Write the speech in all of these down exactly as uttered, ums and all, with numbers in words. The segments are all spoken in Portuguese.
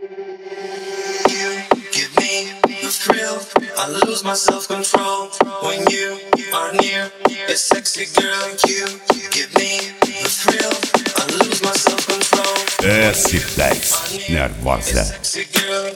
Give me the thrill, I lose my self-control when you are near. A sexy girl, you give me the thrill, I lose my self-control. S dez Nervosa. Sexy girl,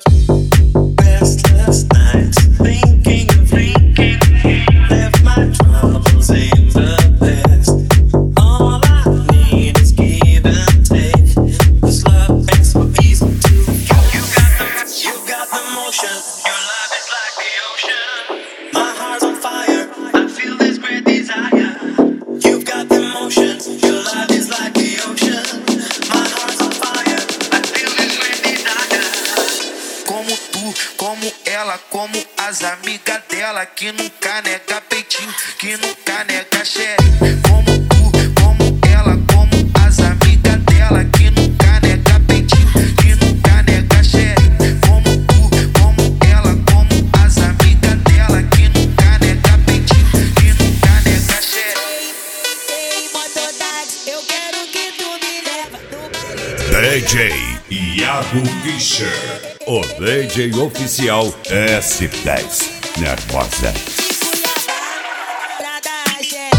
restless nights, thinking of thinking, left my troubles in the past. All I need is give and take. This love makes me easy to. You got the, you got the motion. Your love is like the ocean. My heart's on fire. I feel this great desire. You've got the motion. Your love is like the ocean. My heart's on fire. I feel this great desire. Como tu, como ela, como as amigas dela, que nunca nega peitinho, que nunca nega xereca. Como tu, como ela, como as amigas dela, que nunca nega peitinho, que nunca nega xereca. Como tu, como ela, como as amigas dela, que nunca nega peitinho, que nunca nega xereca. Ei, motodade, eu quero que tu me leva no baile de D J Iago Fischer, o D J oficial S dez Nervosa. Cuiabá pra dar axé.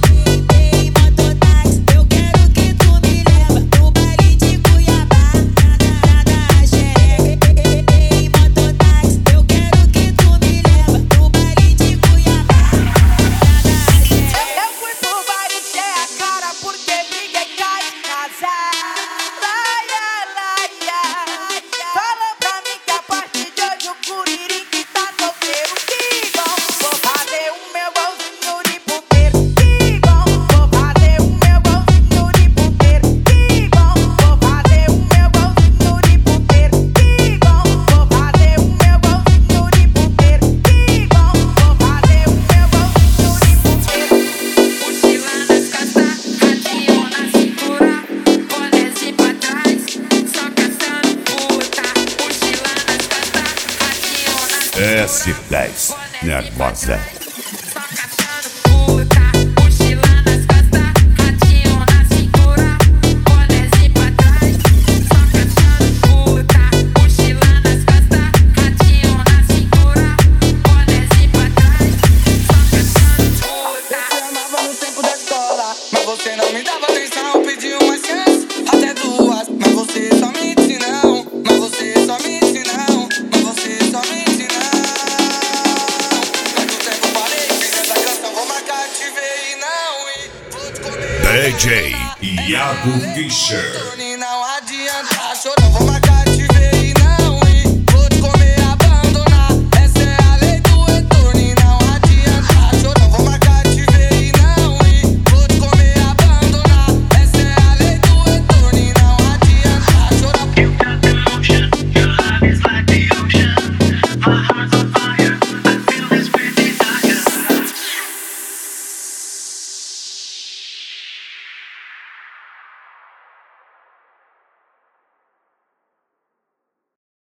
Ei, motodade, eu quero que tu me leva no baile de Cuiabá pra dar axé. Ei, motodade, eu quero que tu me leva no baile de Cuiabá pra dar axé. Eu fui pro baile de a cara porque ninguém cai em casa. Laia, laia, falou pra mim que a partir de hoje o Curirique tá solteiro. Que bom, vou fazer o meu golzinho de puteiro. Que bom, vou fazer o meu golzinho de puteiro. Que bom, vou fazer o meu golzinho de puteiro. Que bom, vou fazer o meu golzinho de puteiro. Que bom, vou fazer o meu golzinho de puteiro. Mochila nas costas, radinho na cintura, bonézinho pra trás, só caçando puta. Mochila nas costas, radinho na cintura, S dez Nervosa. só caçando puta. Mochila nas costas, radinho na cintura, bonézinho pra trás, só caçando puta. Mochila nas costas, radinho na cintura, bonézinho pra trás, só caçando puta. Eu te amava no tempo da escola, mas você não me dava atenção. Pedi uma chance, até duas, mas você só me disse não. Mas você só me disse não. Mas você só me disse não. Quanto tempo parei, fiz essa canção, vou marcar, te ver e não ir. Vou te comer. D J Iago Fischer. E não adianta chorar, vou marcar.